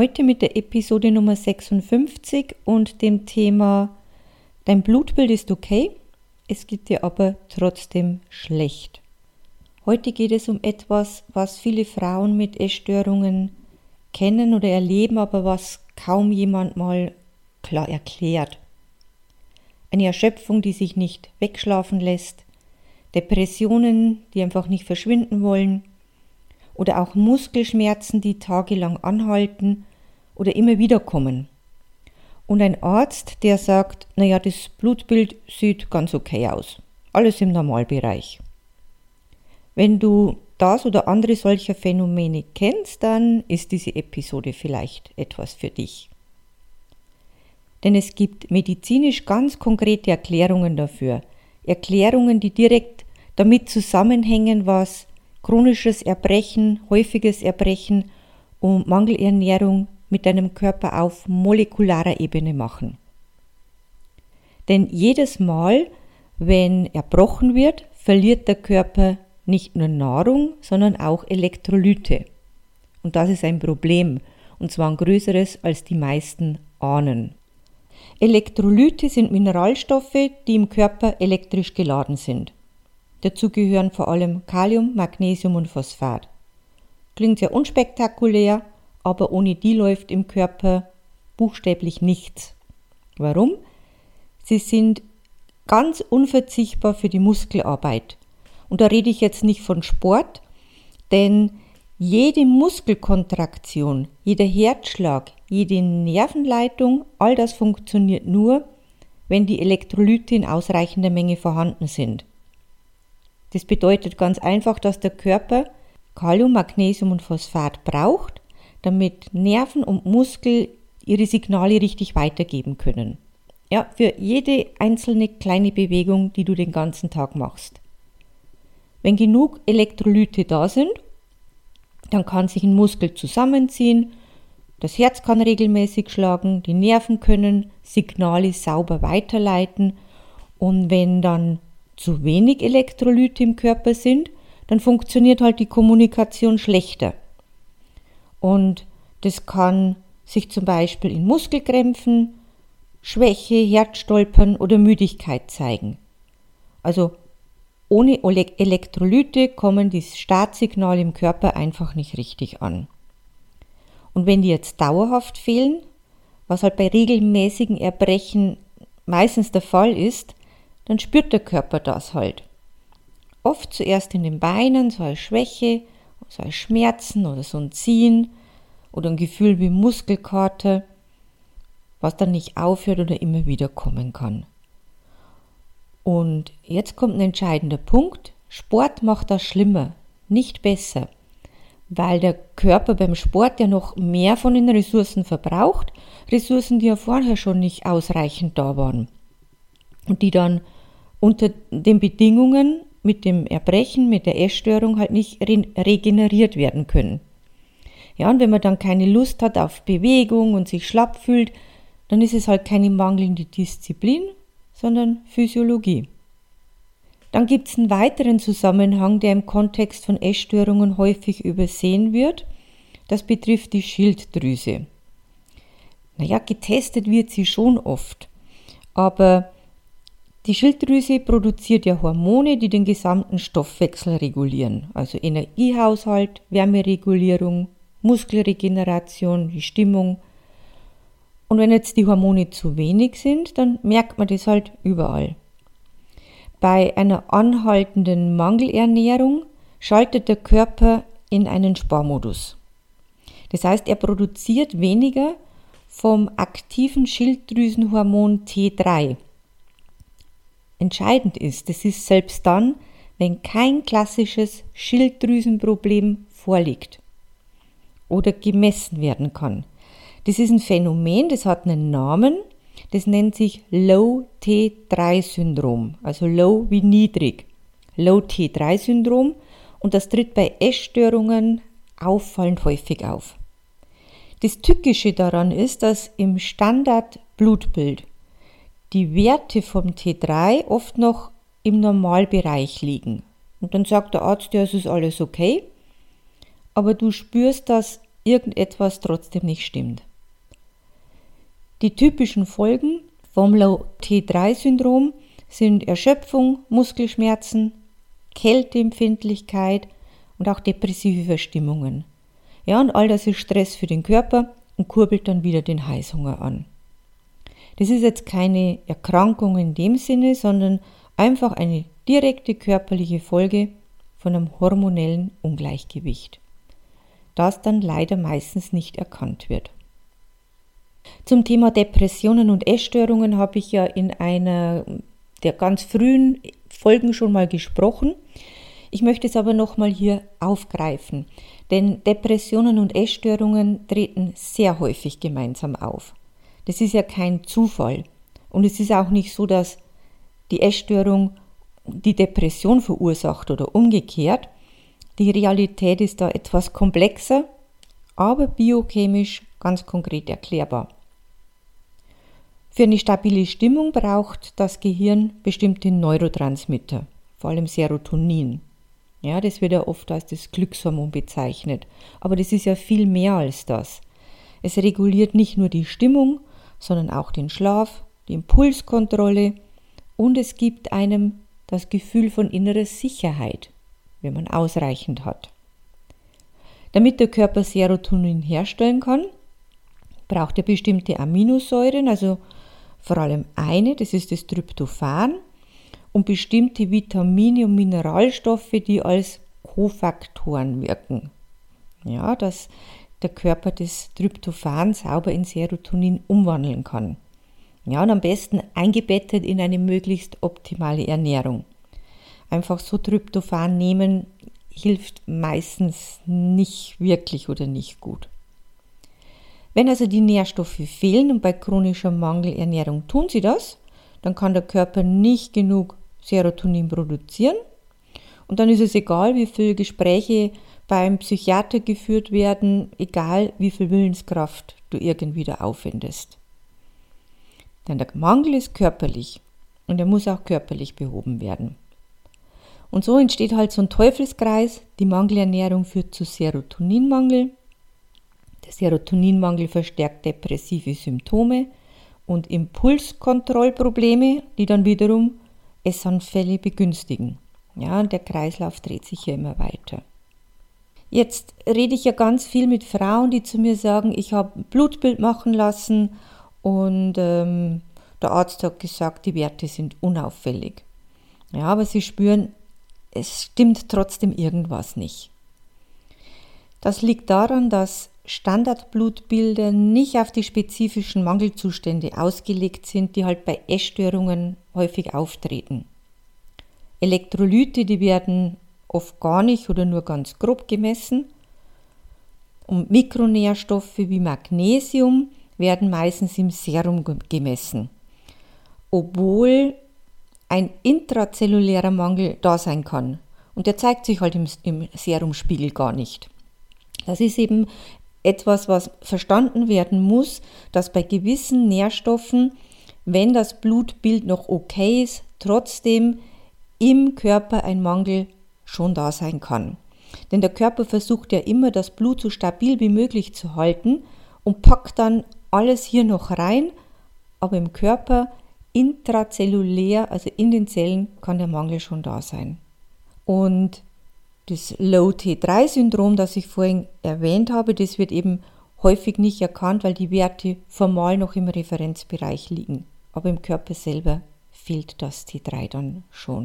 Heute mit der Episode Nummer 56 und dem Thema Dein Blutbild ist okay, es geht dir aber trotzdem schlecht. Heute geht es um etwas, was viele Frauen mit Essstörungen kennen oder erleben, aber was kaum jemand mal klar erklärt. Eine Erschöpfung, die sich nicht wegschlafen lässt, Depressionen, die einfach nicht verschwinden wollen oder auch Muskelschmerzen, die tagelang anhalten oder immer wieder kommen. Und ein Arzt, der sagt, naja, das Blutbild sieht ganz okay aus, alles im Normalbereich. Wenn du das oder andere solcher Phänomene kennst, dann ist diese Episode vielleicht etwas für dich. Denn es gibt medizinisch ganz konkrete Erklärungen dafür. Erklärungen, die direkt damit zusammenhängen, was chronisches Erbrechen, häufiges Erbrechen und Mangelernährung mit deinem Körper auf molekularer Ebene machen. Denn jedes Mal, wenn erbrochen wird, verliert der Körper nicht nur Nahrung, sondern auch Elektrolyte. Und das ist ein Problem, und zwar ein größeres, als die meisten ahnen. Elektrolyte sind Mineralstoffe, die im Körper elektrisch geladen sind. Dazu gehören vor allem Kalium, Magnesium und Phosphat. Klingt sehr unspektakulär, aber ohne die läuft im Körper buchstäblich nichts. Warum? Sie sind ganz unverzichtbar für die Muskelarbeit. Und da rede ich jetzt nicht von Sport, denn jede Muskelkontraktion, jeder Herzschlag, jede Nervenleitung, all das funktioniert nur, wenn die Elektrolyte in ausreichender Menge vorhanden sind. Das bedeutet ganz einfach, dass der Körper Kalium, Magnesium und Phosphat braucht, damit Nerven und Muskel ihre Signale richtig weitergeben können. Ja, für jede einzelne kleine Bewegung, die du den ganzen Tag machst. Wenn genug Elektrolyte da sind, dann kann sich ein Muskel zusammenziehen, das Herz kann regelmäßig schlagen, die Nerven können Signale sauber weiterleiten und wenn dann zu wenig Elektrolyte im Körper sind, dann funktioniert halt die Kommunikation schlechter. Und das kann sich zum Beispiel in Muskelkrämpfen, Schwäche, Herzstolpern oder Müdigkeit zeigen. Also ohne Elektrolyte kommen die Startsignale im Körper einfach nicht richtig an. Und wenn die jetzt dauerhaft fehlen, was halt bei regelmäßigen Erbrechen meistens der Fall ist, dann spürt der Körper das halt. Oft zuerst in den Beinen, so als Schwäche, so als Schmerzen oder so ein Ziehen oder ein Gefühl wie Muskelkater, was dann nicht aufhört oder immer wieder kommen kann. Und jetzt kommt ein entscheidender Punkt. Sport macht das schlimmer, nicht besser, weil der Körper beim Sport ja noch mehr von den Ressourcen verbraucht, Ressourcen, die ja vorher schon nicht ausreichend da waren und die dann unter den Bedingungen mit dem Erbrechen, mit der Essstörung halt nicht regeneriert werden können. Ja, und wenn man dann keine Lust hat auf Bewegung und sich schlapp fühlt, dann ist es halt keine mangelnde Disziplin, sondern Physiologie. Dann gibt es einen weiteren Zusammenhang, der im Kontext von Essstörungen häufig übersehen wird. Das betrifft die Schilddrüse. Naja, getestet wird sie schon oft, aber die Schilddrüse produziert ja Hormone, die den gesamten Stoffwechsel regulieren, also Energiehaushalt, Wärmeregulierung, Muskelregeneration, die Stimmung. Und wenn jetzt die Hormone zu wenig sind, dann merkt man das halt überall. Bei einer anhaltenden Mangelernährung schaltet der Körper in einen Sparmodus. Das heißt, er produziert weniger vom aktiven Schilddrüsenhormon T3. Entscheidend ist, das ist selbst dann, wenn kein klassisches Schilddrüsenproblem vorliegt oder gemessen werden kann. Das ist ein Phänomen, das hat einen Namen, das nennt sich Low-T3-Syndrom, also Low wie niedrig. Low-T3-Syndrom und das tritt bei Essstörungen auffallend häufig auf. Das Tückische daran ist, dass im Standardblutbild die Werte vom T3 oft noch im Normalbereich liegen. Und dann sagt der Arzt, ja, es ist alles okay, aber du spürst, dass irgendetwas trotzdem nicht stimmt. Die typischen Folgen vom Low-T3-Syndrom sind Erschöpfung, Muskelschmerzen, Kälteempfindlichkeit und auch depressive Verstimmungen. Ja, und all das ist Stress für den Körper und kurbelt dann wieder den Heißhunger an. Das ist jetzt keine Erkrankung in dem Sinne, sondern einfach eine direkte körperliche Folge von einem hormonellen Ungleichgewicht, das dann leider meistens nicht erkannt wird. Zum Thema Depressionen und Essstörungen habe ich ja in einer der ganz frühen Folgen schon mal gesprochen. Ich möchte es aber nochmal hier aufgreifen, denn Depressionen und Essstörungen treten sehr häufig gemeinsam auf. Das ist ja kein Zufall und es ist auch nicht so, dass die Essstörung die Depression verursacht oder umgekehrt. Die Realität ist da etwas komplexer, aber biochemisch ganz konkret erklärbar. Für eine stabile Stimmung braucht das Gehirn bestimmte Neurotransmitter, vor allem Serotonin. Ja, das wird ja oft als das Glückshormon bezeichnet, aber das ist ja viel mehr als das. Es reguliert nicht nur die Stimmung, sondern auch den Schlaf, die Impulskontrolle und es gibt einem das Gefühl von innerer Sicherheit, wenn man ausreichend hat. Damit der Körper Serotonin herstellen kann, braucht er bestimmte Aminosäuren, also vor allem eine, das ist das Tryptophan, und bestimmte Vitamine und Mineralstoffe, die als Kofaktoren wirken. Ja, dass der Körper das Tryptophan sauber in Serotonin umwandeln kann. Ja, und am besten eingebettet in eine möglichst optimale Ernährung. Einfach so Tryptophan nehmen hilft meistens nicht wirklich oder nicht gut. Wenn also die Nährstoffe fehlen und bei chronischer Mangelernährung tun sie das, dann kann der Körper nicht genug Serotonin produzieren und dann ist es egal, wie viele Gespräche beim Psychiater geführt werden, egal wie viel Willenskraft du irgendwie da aufwendest. Denn der Mangel ist körperlich und er muss auch körperlich behoben werden. Und so entsteht halt so ein Teufelskreis, die Mangelernährung führt zu Serotoninmangel, der Serotoninmangel verstärkt depressive Symptome und Impulskontrollprobleme, die dann wiederum Essanfälle begünstigen. Ja, und der Kreislauf dreht sich ja immer weiter. Jetzt rede ich ja ganz viel mit Frauen, die zu mir sagen, ich habe ein Blutbild machen lassen und der Arzt hat gesagt, die Werte sind unauffällig. Ja, aber sie spüren, es stimmt trotzdem irgendwas nicht. Das liegt daran, dass Standardblutbilder nicht auf die spezifischen Mangelzustände ausgelegt sind, die halt bei Essstörungen häufig auftreten. Elektrolyte, die werden oft gar nicht oder nur ganz grob gemessen und Mikronährstoffe wie Magnesium werden meistens im Serum gemessen, obwohl ein intrazellulärer Mangel da sein kann und der zeigt sich halt im Serumspiegel gar nicht. Das ist eben etwas, was verstanden werden muss, dass bei gewissen Nährstoffen, wenn das Blutbild noch okay ist, trotzdem im Körper ein Mangel schon da sein kann. Denn der Körper versucht ja immer, das Blut so stabil wie möglich zu halten und packt dann alles hier noch rein, aber im Körper intrazellulär, also in den Zellen, kann der Mangel schon da sein. Und das Low-T3-Syndrom, das ich vorhin erwähnt habe, das wird eben häufig nicht erkannt, weil die Werte formal noch im Referenzbereich liegen. Aber im Körper selber fehlt das T3 dann schon.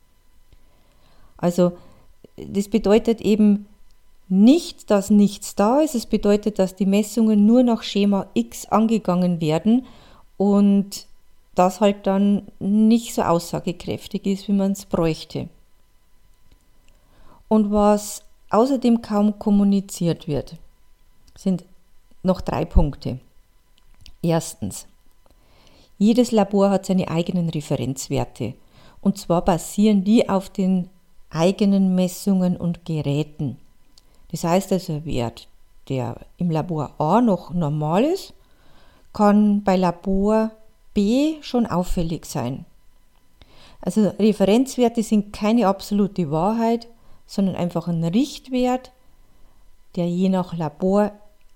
Also das bedeutet eben nicht, dass nichts da ist. Es bedeutet, dass die Messungen nur nach Schema X angegangen werden und das halt dann nicht so aussagekräftig ist, wie man es bräuchte. Und was außerdem kaum kommuniziert wird, sind noch 3 Punkte. Erstens, jedes Labor hat seine eigenen Referenzwerte und zwar basieren die auf den eigenen Messungen und Geräten. Das heißt also, ein Wert, der im Labor A noch normal ist, kann bei Labor B schon auffällig sein. Also Referenzwerte sind keine absolute Wahrheit, sondern einfach ein Richtwert, der je nach Labor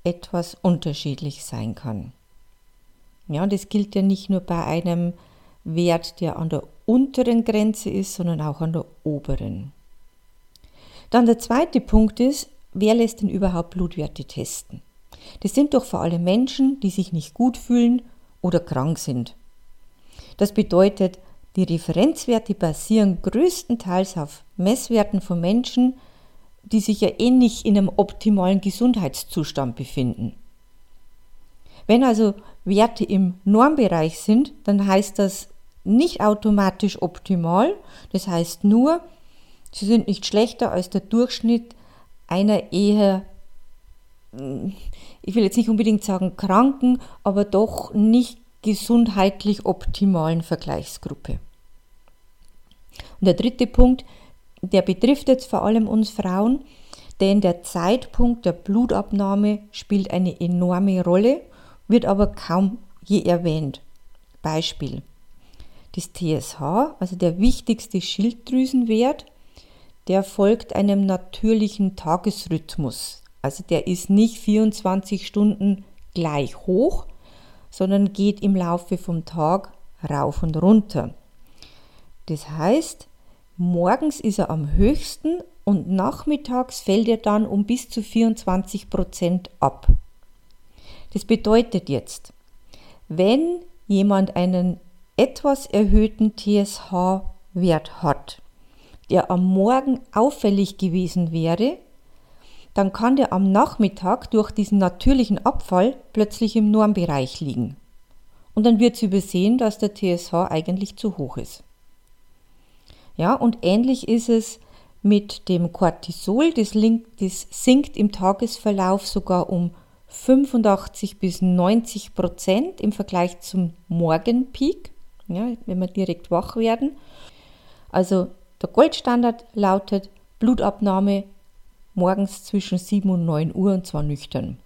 etwas unterschiedlich sein kann. Ja, und das gilt ja nicht nur bei einem Wert, der an der unteren Grenze ist, sondern auch an der oberen. Dann der zweite Punkt ist, wer lässt denn überhaupt Blutwerte testen? Das sind doch vor allem Menschen, die sich nicht gut fühlen oder krank sind. Das bedeutet, die Referenzwerte basieren größtenteils auf Messwerten von Menschen, die sich ja nicht in einem optimalen Gesundheitszustand befinden. Wenn also Werte im Normbereich sind, dann heißt das nicht automatisch optimal. Das heißt nur, sie sind nicht schlechter als der Durchschnitt einer eher, ich will jetzt nicht unbedingt sagen kranken, aber doch nicht gesundheitlich optimalen Vergleichsgruppe. Und der dritte Punkt, der betrifft jetzt vor allem uns Frauen, denn der Zeitpunkt der Blutabnahme spielt eine enorme Rolle, wird aber kaum je erwähnt. Beispiel: Das TSH, also der wichtigste Schilddrüsenwert, der folgt einem natürlichen Tagesrhythmus. Also der ist nicht 24 Stunden gleich hoch, sondern geht im Laufe vom Tag rauf und runter. Das heißt, morgens ist er am höchsten und nachmittags fällt er dann um bis zu 24% ab. Das bedeutet jetzt, wenn jemand einen etwas erhöhten TSH-Wert hat, der am Morgen auffällig gewesen wäre, dann kann der am Nachmittag durch diesen natürlichen Abfall plötzlich im Normbereich liegen. Und dann wird es übersehen, dass der TSH eigentlich zu hoch ist. Ja, und ähnlich ist es mit dem Cortisol. Das sinkt im Tagesverlauf sogar um 85-90% im Vergleich zum Morgenpeak, ja, wenn wir direkt wach werden. Also der Goldstandard lautet Blutabnahme morgens zwischen 7 und 9 Uhr und zwar nüchtern.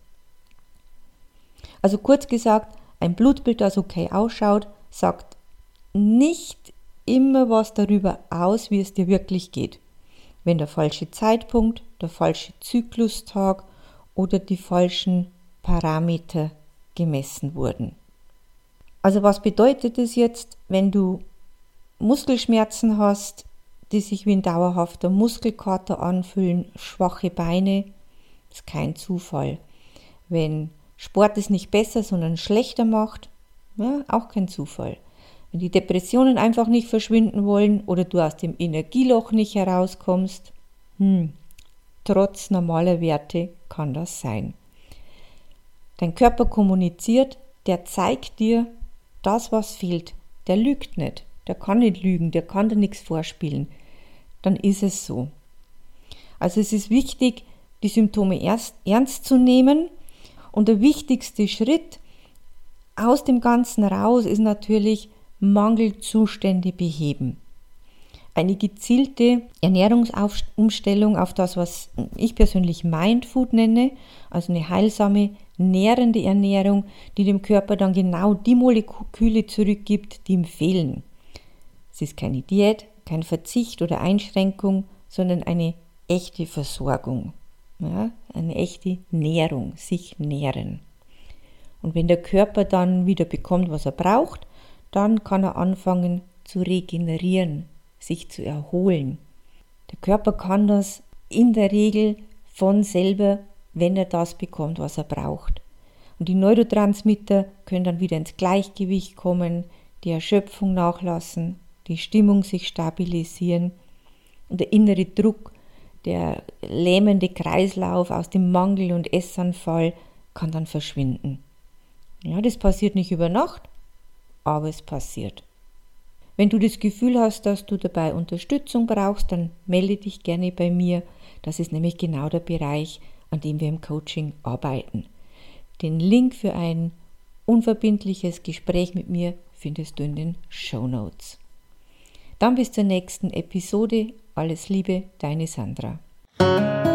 Also kurz gesagt, ein Blutbild, das okay ausschaut, sagt nicht immer was darüber aus, wie es dir wirklich geht. Wenn der falsche Zeitpunkt, der falsche Zyklustag oder die falschen Parameter gemessen wurden. Also was bedeutet es jetzt, wenn du Muskelschmerzen hast, die sich wie ein dauerhafter Muskelkater anfühlen, schwache Beine? Das ist kein Zufall. Wenn Sport es nicht besser, sondern schlechter macht, ja, auch kein Zufall. Wenn die Depressionen einfach nicht verschwinden wollen oder du aus dem Energieloch nicht herauskommst, trotz normaler Werte kann das sein. Dein Körper kommuniziert, der zeigt dir das, was fehlt. Der lügt nicht, der kann nicht lügen, der kann dir nichts vorspielen. Dann ist es so. Also es ist wichtig, die Symptome ernst zu nehmen und der wichtigste Schritt aus dem Ganzen raus ist natürlich Mangelzustände beheben. Eine gezielte Ernährungsumstellung auf das, was ich persönlich Mindfood nenne, also eine heilsame, nährende Ernährung, die dem Körper dann genau die Moleküle zurückgibt, die ihm fehlen. Es ist keine Diät, kein Verzicht oder Einschränkung, sondern eine echte Versorgung, ja, eine echte Nährung, sich nähren. Und wenn der Körper dann wieder bekommt, was er braucht, dann kann er anfangen zu regenerieren, sich zu erholen. Der Körper kann das in der Regel von selber, wenn er das bekommt, was er braucht. Und die Neurotransmitter können dann wieder ins Gleichgewicht kommen, die Erschöpfung nachlassen, die Stimmung sich stabilisieren und der innere Druck, der lähmende Kreislauf aus dem Mangel- und Essanfall kann dann verschwinden. Ja, das passiert nicht über Nacht, aber es passiert. Wenn du das Gefühl hast, dass du dabei Unterstützung brauchst, dann melde dich gerne bei mir. Das ist nämlich genau der Bereich, an dem wir im Coaching arbeiten. Den Link für ein unverbindliches Gespräch mit mir findest du in den Shownotes. Dann bis zur nächsten Episode. Alles Liebe, deine Sandra.